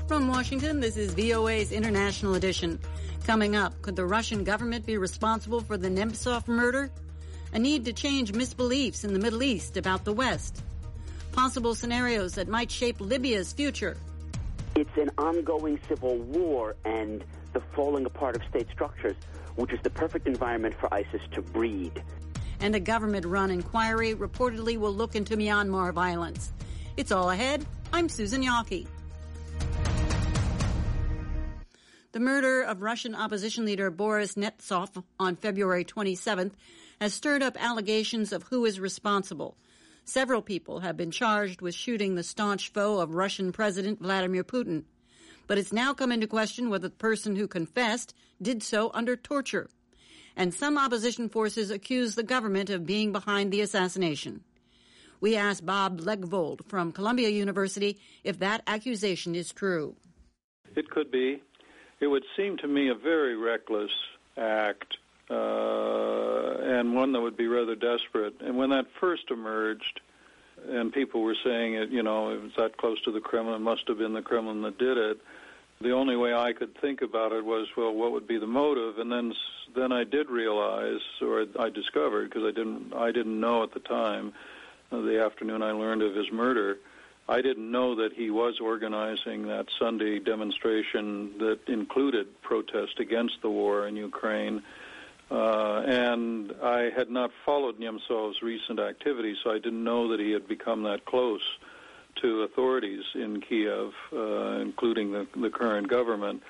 From Washington, this is VOA's International Edition. Coming up, could the Russian government be responsible for the Nemtsov murder? A need to change misbeliefs in the Middle East about the West. Possible scenarios that might shape Libya's future. It's an ongoing civil war and the falling apart of state structures, which is the perfect environment for ISIS to breed. And a government-run inquiry reportedly will look into Myanmar violence. It's all ahead. I'm Susan Yockey. The murder of Russian opposition leader Boris Nemtsov on February 27th has stirred up allegations of who is responsible. Several people have been charged with shooting the staunch foe of Russian President Vladimir Putin. But it's now come into question whether the person who confessed did so under torture. And some opposition forces accuse the government of being behind the assassination. We asked Bob Legvold from Columbia University if that accusation is true. It could be. It would seem to me a very reckless act, and one that would be rather desperate. And when that first emerged, and people were saying it, it was that close to the Kremlin, must have been the Kremlin that did it, the only way I could think about it was, well, what would be the motive? And then I did realize, or I discovered, because I didn't know at the time, the afternoon I learned of his murder, I didn't know that he was organizing that Sunday demonstration that included protest against the war in Ukraine. And I had not followed Nemtsov's recent activities, so I didn't know that he had become that close to authorities in Kiev, including the current government.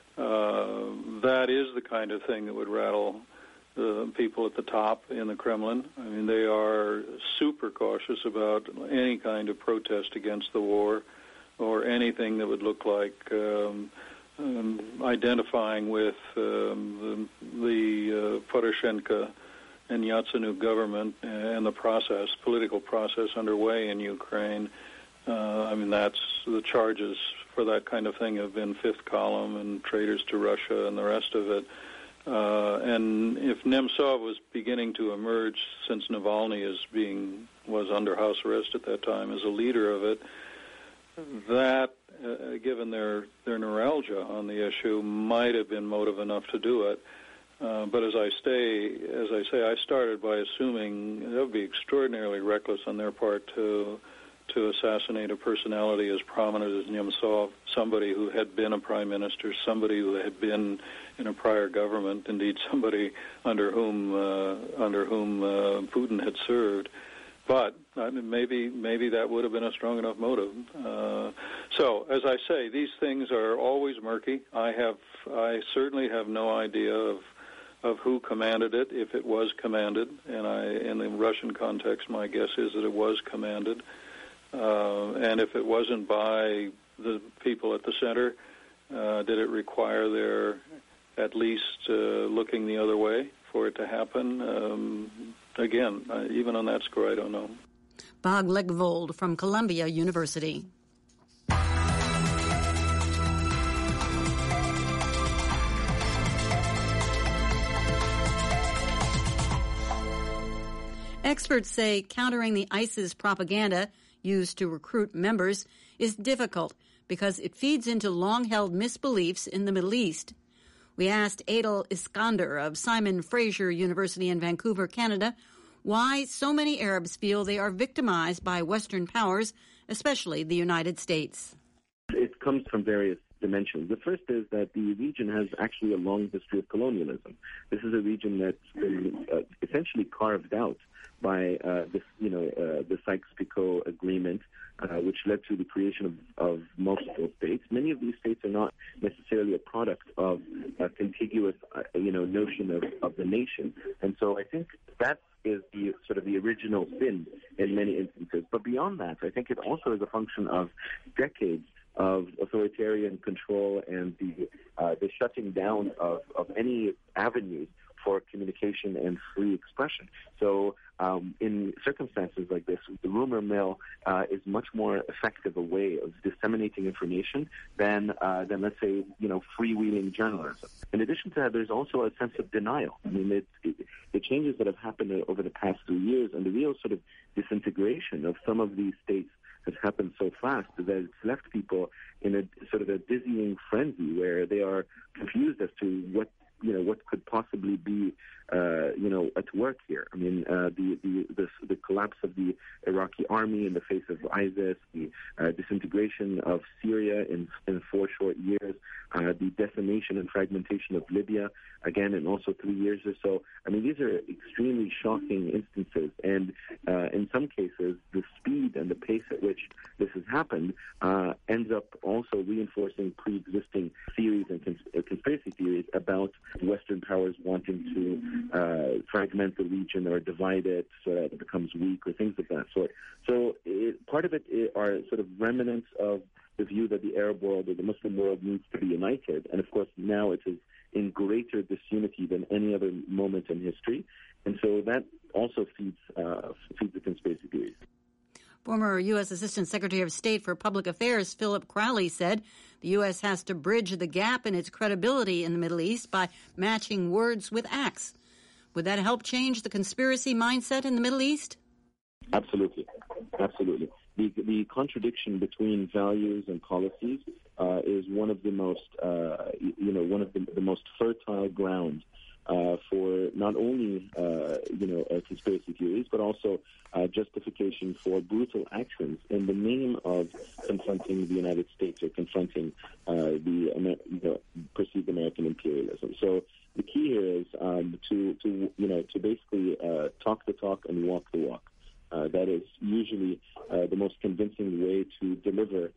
That is the kind of thing that would rattle the people at the top in the Kremlin. I mean, they are super cautious about any kind of protest against the war or anything that would look like identifying with the Poroshenko and Yatsenyuk government and the political process underway in Ukraine. That's the charges for that kind of thing have been fifth column and traitors to Russia and the rest of it. And if Nemtsov was beginning to emerge, since Navalny was under house arrest at that time as a leader of it, that, given their neuralgia on the issue, might have been motive enough to do it. But as I say, I started by assuming it would be extraordinarily reckless on their part to assassinate a personality as prominent as Nemtsov, somebody who had been a prime minister, somebody who had been in a prior government, indeed somebody under whom Putin had served. But maybe that would have been a strong enough motive. So, as I say, these things are always murky. I certainly have no idea of who commanded it, if it was commanded, and in the Russian context, my guess is that it was commanded. And if it wasn't by the people at the center, did it require their at least looking the other way for it to happen? Again, even on that score, I don't know. Bob Legvold from Columbia University. Experts say countering the ISIS propaganda used to recruit members is difficult because it feeds into long-held misbeliefs in the Middle East. We asked Adel Iskander of Simon Fraser University in Vancouver, Canada, why so many Arabs feel they are victimized by Western powers, especially the United States. It comes from various dimensions. The first is that the region has actually a long history of colonialism. This is a region that's been essentially carved out by the Sykes-Picot Agreement, which led to the creation of multiple states. Many of these states are not necessarily a product of a contiguous, notion of the nation. And so I think that is the sort of the original sin in many instances. But beyond that, I think it also is a function of decades of authoritarian control and the shutting down of any avenues for communication and free expression. So in circumstances like this, the rumor mill is much more effective a way of disseminating information than let's say, freewheeling journalism. In addition to that, there's also a sense of denial. I mean, the changes that have happened over the past 2 years and the real sort of disintegration of some of these states has happened so fast that it's left people in a sort of a dizzying frenzy where they are confused as to what could possibly be, at work here. I mean, the collapse of the Iraqi army in the face of ISIS, the disintegration of Syria in 4 short years, the decimation and fragmentation of Libya, again, in also 3 years or so. I mean, these are extremely shocking instances, and in some cases, the speed and the pace at which this has happened ends up also reinforcing pre-existing theories and conspiracy theories about Western powers wanting to fragment the region or divide it so that it becomes weak or things of that sort. So part of it are sort of remnants of the view that the Arab world or the Muslim world needs to be united. And of course, now it is in greater disunity than any other moment in history. And so that also feeds the conspiracy theories. Former U.S. Assistant Secretary of State for Public Affairs Philip Crowley said the U.S. has to bridge the gap in its credibility in the Middle East by matching words with acts. Would that help change the conspiracy mindset in the Middle East? Absolutely. Absolutely. The contradiction between values and policies is one of the most, the most fertile ground for not only, conspiracy theories, but also justification for brutal actions in the name of confronting the United States or confronting perceived American imperialism. So the key here is to basically talk the talk and walk the walk. That is usually the most convincing way to deliver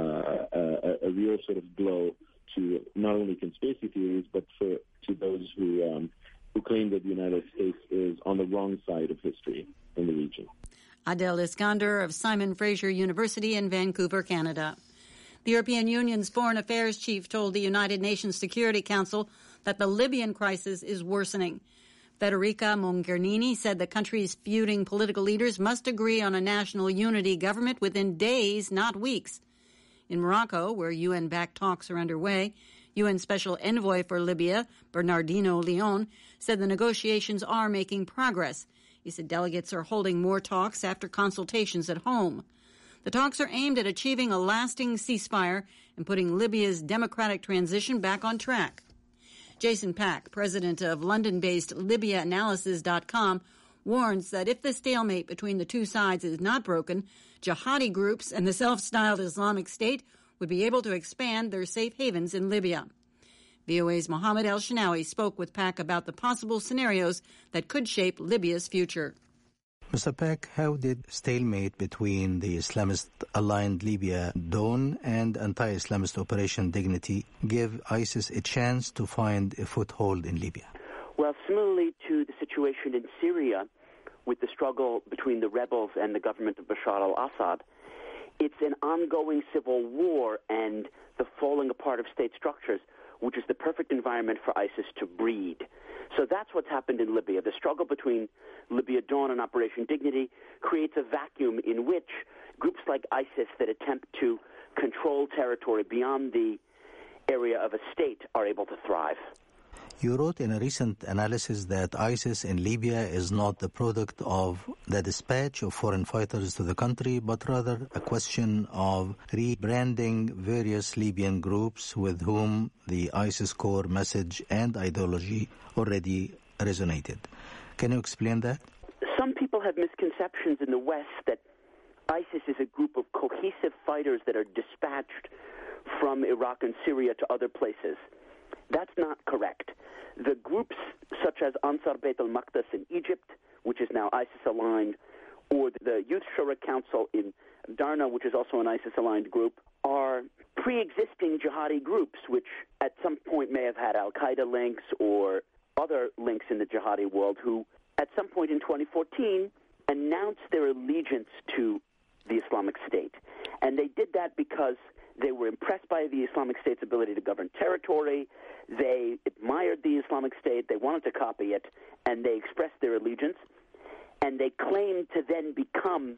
a real sort of blow to not only conspiracy theories, but to those who claim that the United States is on the wrong side of history in the region. Adel Iskander of Simon Fraser University in Vancouver, Canada. The European Union's foreign affairs chief told the United Nations Security Council that the Libyan crisis is worsening. Federica Mogherini said the country's feuding political leaders must agree on a national unity government within days, not weeks. In Morocco, where UN-backed talks are underway, UN Special Envoy for Libya, Bernardino Leon, said the negotiations are making progress. He said delegates are holding more talks after consultations at home. The talks are aimed at achieving a lasting ceasefire and putting Libya's democratic transition back on track. Jason Pack, president of London-based LibyaAnalysis.com, warns that if the stalemate between the two sides is not broken, jihadi groups and the self-styled Islamic State would be able to expand their safe havens in Libya. VOA's Mohammed El-Shinawi spoke with Pack about the possible scenarios that could shape Libya's future. Mr. Pack, how did stalemate between the Islamist-aligned Libya Dawn and anti-Islamist Operation Dignity give ISIS a chance to find a foothold in Libya? Well, similarly to the situation in Syria, with the struggle between the rebels and the government of Bashar al-Assad, it's an ongoing civil war and the falling apart of state structures, which is the perfect environment for ISIS to breed. So that's what's happened in Libya. The struggle between Libya Dawn and Operation Dignity creates a vacuum in which groups like ISIS that attempt to control territory beyond the area of a state are able to thrive. You wrote in a recent analysis that ISIS in Libya is not the product of the dispatch of foreign fighters to the country, but rather a question of rebranding various Libyan groups with whom the ISIS core message and ideology already resonated. Can you explain that? Some people have misconceptions in the West that ISIS is a group of cohesive fighters that are dispatched from Iraq and Syria to other places. That's not correct. The groups such as Ansar Bayt al-Maqdis in Egypt, which is now ISIS-aligned, or the Youth Shura Council in Darna, which is also an ISIS-aligned group, are pre-existing jihadi groups, which at some point may have had al-Qaeda links or other links in the jihadi world, who at some point in 2014 announced their allegiance to the Islamic State. And they did that because they were impressed by the Islamic State's ability to govern territory. They admired the Islamic State. They wanted to copy it, and they expressed their allegiance. And they claimed to then become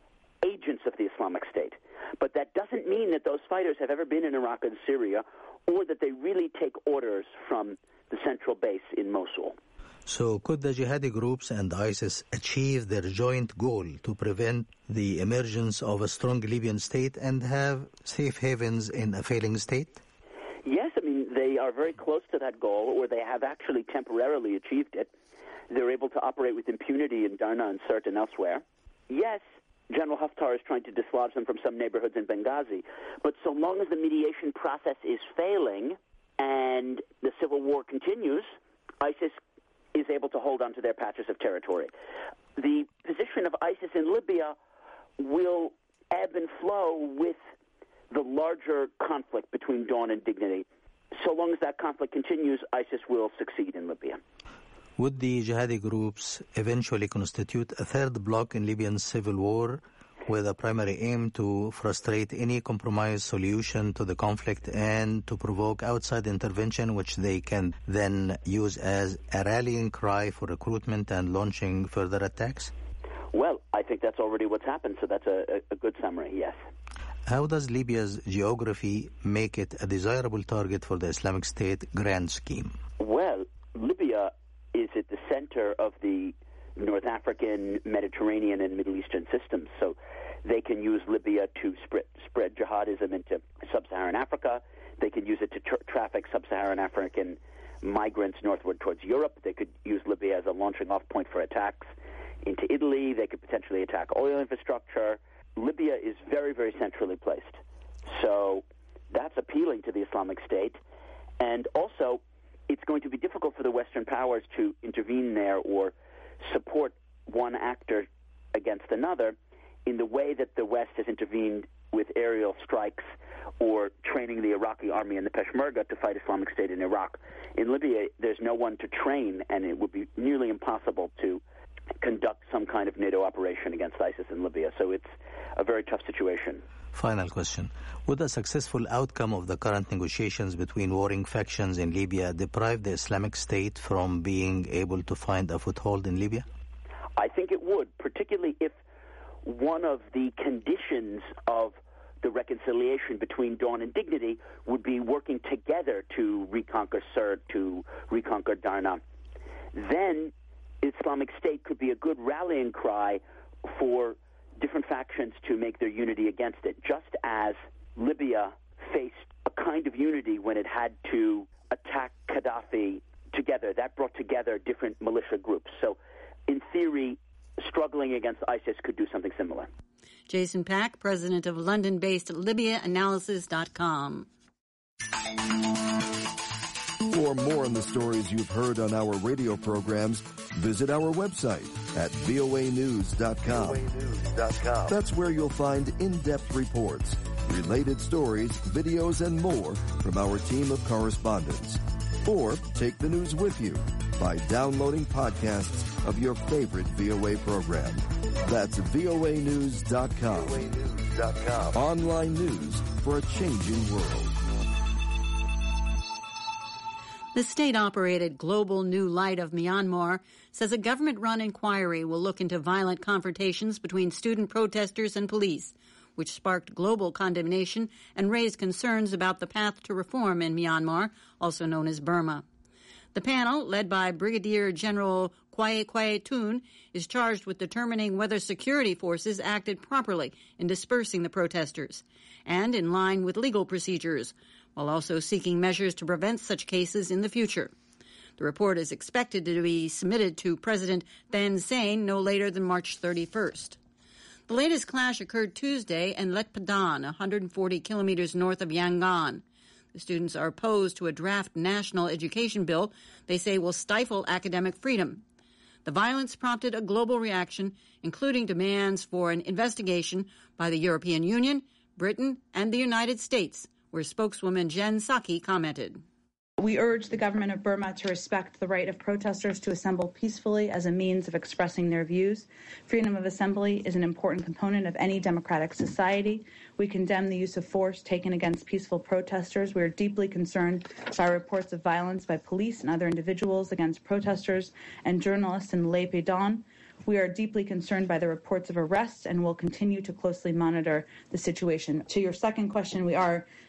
agents of the Islamic State. But that doesn't mean that those fighters have ever been in Iraq and Syria, or that they really take orders from the central base in Mosul. So could the jihadi groups and ISIS achieve their joint goal to prevent the emergence of a strong Libyan state and have safe havens in a failing state? Yes, I mean, they are very close to that goal, or they have actually temporarily achieved it. They're able to operate with impunity in Darna and Sirte and elsewhere. Yes, General Haftar is trying to dislodge them from some neighborhoods in Benghazi, but so long as the mediation process is failing and the civil war continues, ISIS is able to hold on to their patches of territory. The position of ISIS in Libya will ebb and flow with the larger conflict between Dawn and Dignity. So long as that conflict continues, ISIS will succeed in Libya. Would the jihadi groups eventually constitute a third bloc in Libyan civil war with a primary aim to frustrate any compromise solution to the conflict and to provoke outside intervention, which they can then use as a rallying cry for recruitment and launching further attacks? Well, I think that's already what's happened, so that's a good summary, yes. How does Libya's geography make it a desirable target for the Islamic State grand scheme? Well, Libya is at the center of the North African, Mediterranean, and Middle Eastern systems. So they can use Libya to spread jihadism into sub-Saharan Africa. They can use it to traffic sub-Saharan African migrants northward towards Europe. They could use Libya as a launching-off point for attacks into Italy. They could potentially attack oil infrastructure. Libya is very, very centrally placed. So that's appealing to the Islamic State. And also, it's going to be difficult for the Western powers to intervene there or support one actor against another in the way that the West has intervened with aerial strikes or training the Iraqi army and the Peshmerga to fight Islamic State in Iraq. In Libya, there's no one to train, and it would be nearly impossible to conduct some kind of NATO operation against ISIS in Libya. So it's a very tough situation. Final question. Would a successful outcome of the current negotiations between warring factions in Libya deprive the Islamic State from being able to find a foothold in Libya? I think it would, particularly if one of the conditions of the reconciliation between Dawn and Dignity would be working together to reconquer Sirte, to reconquer Darna. Then Islamic State could be a good rallying cry for different factions to make their unity against it, just as Libya faced a kind of unity when it had to attack Gaddafi together. That brought together different militia groups. So, in theory, struggling against ISIS could do something similar. Jason Pack, president of London-based LibyaAnalysis.com. For more on the stories you've heard on our radio programs, visit our website at voanews.com. That's where you'll find in-depth reports, related stories, videos, and more from our team of correspondents. Or take the news with you by downloading podcasts of your favorite VOA program. That's voanews.com. Online news for a changing world. The state-operated Global New Light of Myanmar says a government-run inquiry will look into violent confrontations between student protesters and police, which sparked global condemnation and raised concerns about the path to reform in Myanmar, also known as Burma. The panel, led by Brigadier General Kwae Kwae Toon, is charged with determining whether security forces acted properly in dispersing the protesters and in line with legal procedures, while also seeking measures to prevent such cases in the future. The report is expected to be submitted to President Thein Sein no later than March 31st. The latest clash occurred Tuesday in Letpadan, 140 kilometers north of Yangon. The students are opposed to a draft national education bill they say will stifle academic freedom. The violence prompted a global reaction, including demands for an investigation by the European Union, Britain, and the United States, where spokeswoman Jen Psaki commented. We urge the government of Burma to respect the right of protesters to assemble peacefully as a means of expressing their views. Freedom of assembly is an important component of any democratic society. We condemn the use of force taken against peaceful protesters. We are deeply concerned by reports of violence by police and other individuals against protesters and journalists in Letpadan. We are deeply concerned by the reports of arrests and will continue to closely monitor the situation. To your second question, we are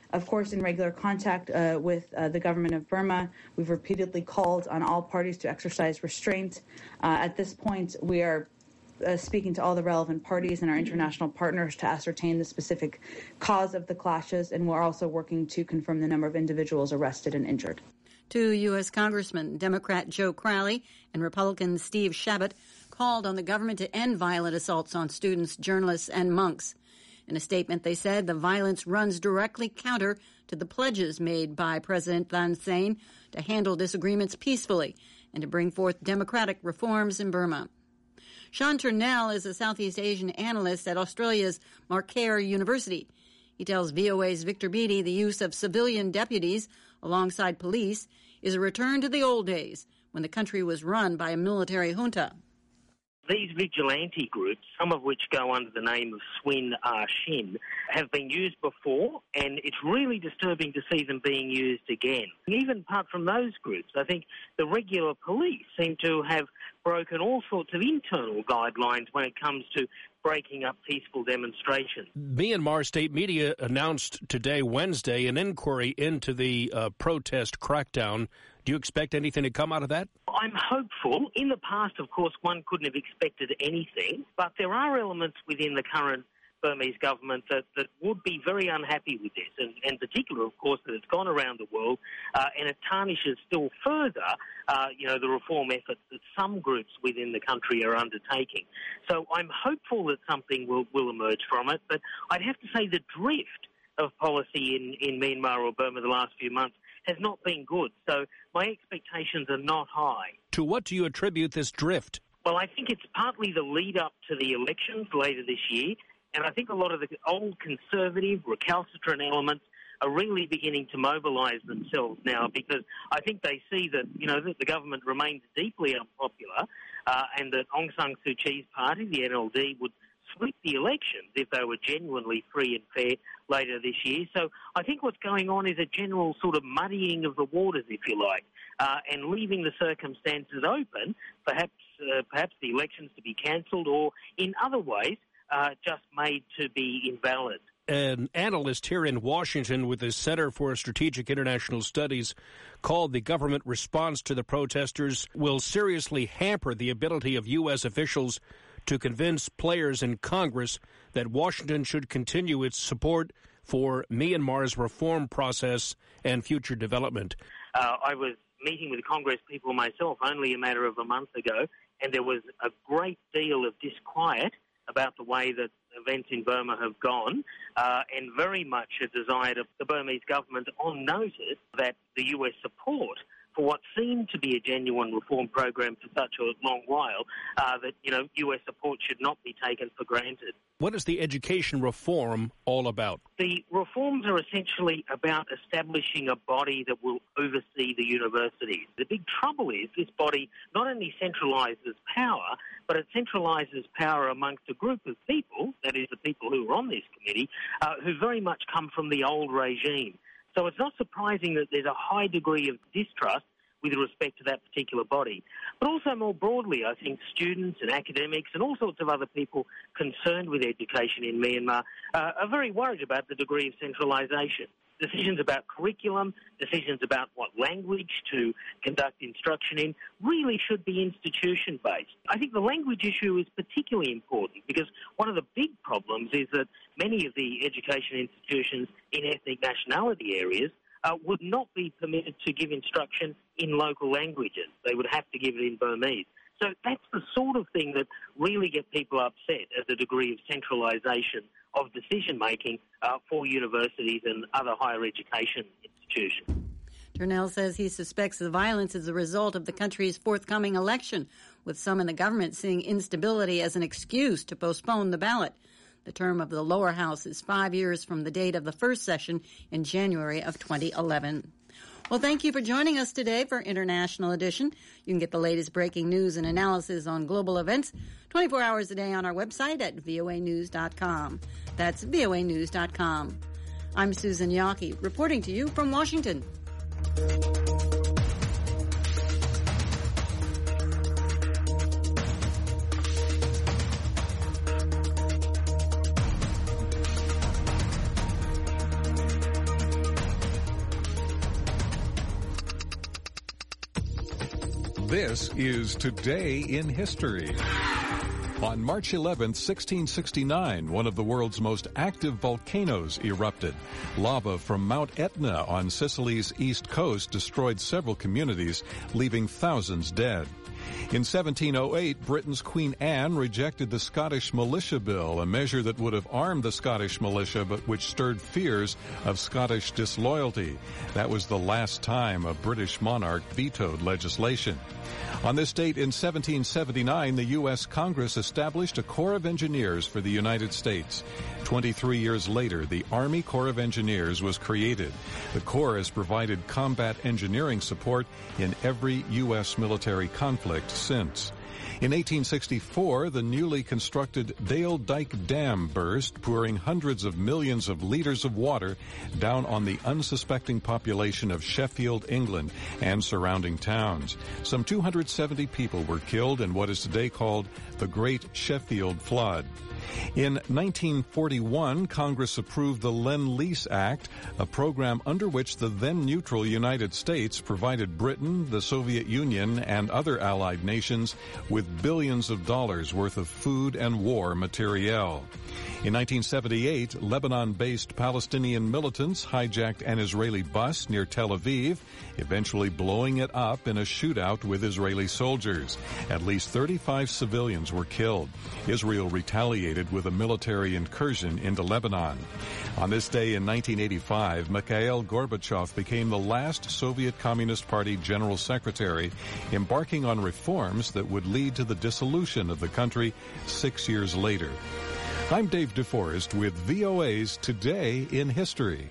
Of course, in regular contact with the government of Burma, we've repeatedly called on all parties to exercise restraint. At this point, we are speaking to all the relevant parties and our international partners to ascertain the specific cause of the clashes, and we're also working to confirm the number of individuals arrested and injured. Two U.S. Congressmen, Democrat Joe Crowley and Republican Steve Chabot, called on the government to end violent assaults on students, journalists, and monks. In a statement, they said the violence runs directly counter to the pledges made by President Thein Sein to handle disagreements peacefully and to bring forth democratic reforms in Burma. Sean Turnell is a Southeast Asian analyst at Australia's Macquarie University. He tells VOA's Victor Beattie the use of civilian deputies alongside police is a return to the old days when the country was run by a military junta. These vigilante groups, some of which go under the name of Swin Shin, have been used before, and it's really disturbing to see them being used again. Even apart from those groups, I think the regular police seem to have broken all sorts of internal guidelines when it comes to breaking up peaceful demonstrations. Myanmar state media announced today, Wednesday, an inquiry into the protest crackdown. Do you expect anything to come out of that? I'm hopeful. In the past, of course, one couldn't have expected anything, but there are elements within the current Burmese government that would be very unhappy with this, and in particular, of course, that it's gone around the world, and it tarnishes still further, the reform efforts that some groups within the country are undertaking. So I'm hopeful that something will emerge from it, but I'd have to say the drift of policy in Myanmar or Burma the last few months has not been good, so my expectations are not high. To what do you attribute this drift? Well, I think it's partly the lead-up to the elections later this year, and I think a lot of the old conservative, recalcitrant elements are really beginning to mobilise themselves now, because I think they see that, that the government remains deeply unpopular, and that Aung San Suu Kyi's party, the NLD, would sweep the elections if they were genuinely free and fair later this year. So I think what's going on is a general sort of muddying of the waters, if you like, and leaving the circumstances open, perhaps the elections to be cancelled, or in other ways just made to be invalid. An analyst here in Washington with the Center for Strategic International Studies called the government response to the protesters will seriously hamper the ability of U.S. officials to convince players in Congress that Washington should continue its support for Myanmar's reform process and future development. I was meeting with Congress people myself only a matter of a month ago, and there was a great deal of disquiet about the way that events in Burma have gone, and very much a desire of the Burmese government on notice that the US support for what seemed to be a genuine reform program for such a long while, that, US support should not be taken for granted. What is the education reform all about? The reforms are essentially about establishing a body that will oversee the universities. The big trouble is this body not only centralises power, but it centralises power amongst a group of people, that is the people who are on this committee, who very much come from the old regime. So it's not surprising that there's a high degree of distrust with respect to that particular body. But also more broadly, I think students and academics and all sorts of other people concerned with education in Myanmar are very worried about the degree of centralisation. Decisions about curriculum, decisions about what language to conduct instruction in really should be institution-based. I think the language issue is particularly important because one of the big problems is that many of the education institutions in ethnic nationality areas would not be permitted to give instruction in local languages. They would have to give it in Burmese. So that's the sort of thing that really get people upset at the degree of centralisation of decision-making for universities and other higher education institutions. Turnell says he suspects the violence is a result of the country's forthcoming election, with some in the government seeing instability as an excuse to postpone the ballot. The term of the lower house is 5 years from the date of the first session in January of 2011. Well, thank you for joining us today for International Edition. You can get the latest breaking news and analysis on global events 24 hours a day on our website at voanews.com. That's voanews.com. I'm Susan Yockey, reporting to you from Washington. This is Today in History. On March 11, 1669, one of the world's most active volcanoes erupted. Lava from Mount Etna on Sicily's east coast destroyed several communities, leaving thousands dead. In 1708, Britain's Queen Anne rejected the Scottish Militia Bill, a measure that would have armed the Scottish militia but which stirred fears of Scottish disloyalty. That was the last time a British monarch vetoed legislation. On this date in 1779, the U.S. Congress established a Corps of Engineers for the United States. 23 years later, the Army Corps of Engineers was created. The Corps has provided combat engineering support in every U.S. military conflict since. In 1864, the newly constructed Dale Dyke Dam burst, pouring hundreds of millions of liters of water down on the unsuspecting population of Sheffield, England, and surrounding towns. Some 270 people were killed in what is today called the Great Sheffield Flood. In 1941, Congress approved the Lend-Lease Act, a program under which the then-neutral United States provided Britain, the Soviet Union, and other allied nations with billions of dollars worth of food and war materiel. In 1978, Lebanon-based Palestinian militants hijacked an Israeli bus near Tel Aviv, eventually blowing it up in a shootout with Israeli soldiers. At least 35 civilians were killed. Israel retaliated with a military incursion into Lebanon. On this day in 1985, Mikhail Gorbachev became the last Soviet Communist Party General Secretary, embarking on reforms that would lead to the dissolution of the country 6 years later. I'm Dave DeForest with VOA's Today in History.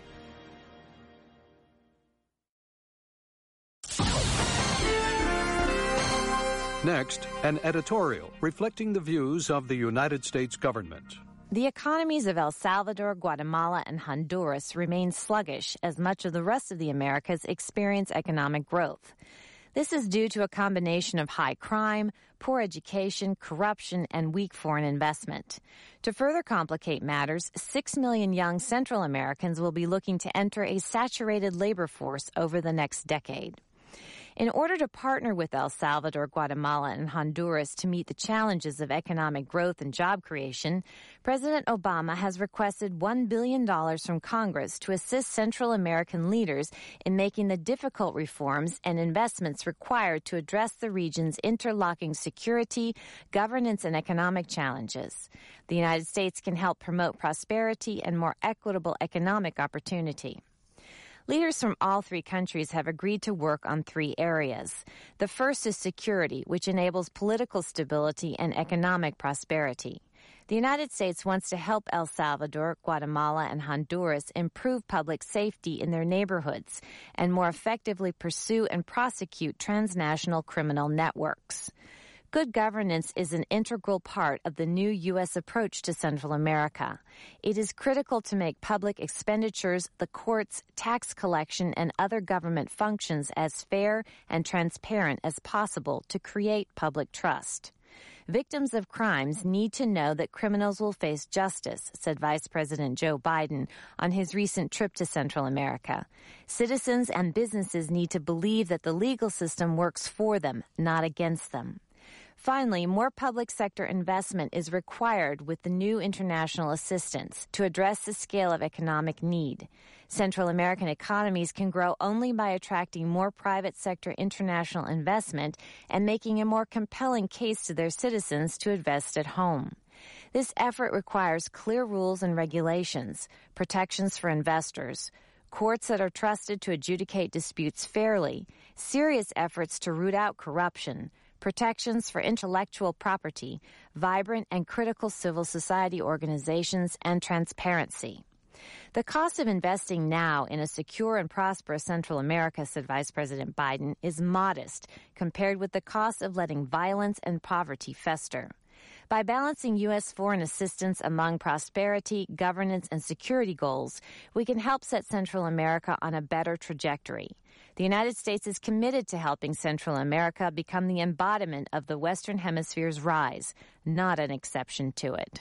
Next, an editorial reflecting the views of the United States government. The economies of El Salvador, Guatemala, and Honduras remain sluggish as much of the rest of the Americas experience economic growth. This is due to a combination of high crime, poor education, corruption, and weak foreign investment. To further complicate matters, 6 million young Central Americans will be looking to enter a saturated labor force over the next decade. In order to partner with El Salvador, Guatemala, and Honduras to meet the challenges of economic growth and job creation, President Obama has requested $1 billion from Congress to assist Central American leaders in making the difficult reforms and investments required to address the region's interlocking security, governance, and economic challenges. The United States can help promote prosperity and more equitable economic opportunity. Leaders from all three countries have agreed to work on 3 areas. The first is security, which enables political stability and economic prosperity. The United States wants to help El Salvador, Guatemala, and Honduras improve public safety in their neighborhoods and more effectively pursue and prosecute transnational criminal networks. Good governance is an integral part of the new U.S. approach to Central America. It is critical to make public expenditures, the courts, tax collection, and other government functions as fair and transparent as possible to create public trust. Victims of crimes need to know that criminals will face justice, said Vice President Joe Biden on his recent trip to Central America. Citizens and businesses need to believe that the legal system works for them, not against them. Finally, more public sector investment is required with the new international assistance to address the scale of economic need. Central American economies can grow only by attracting more private sector international investment and making a more compelling case to their citizens to invest at home. This effort requires clear rules and regulations, protections for investors, courts that are trusted to adjudicate disputes fairly, serious efforts to root out corruption, protections for intellectual property, vibrant and critical civil society organizations, and transparency. The cost of investing now in a secure and prosperous Central America, said Vice President Biden, is modest compared with the cost of letting violence and poverty fester. By balancing U.S. foreign assistance among prosperity, governance, and security goals, we can help set Central America on a better trajectory. The United States is committed to helping Central America become the embodiment of the Western Hemisphere's rise, not an exception to it.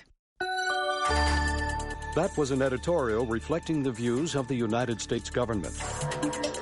That was an editorial reflecting the views of the United States government.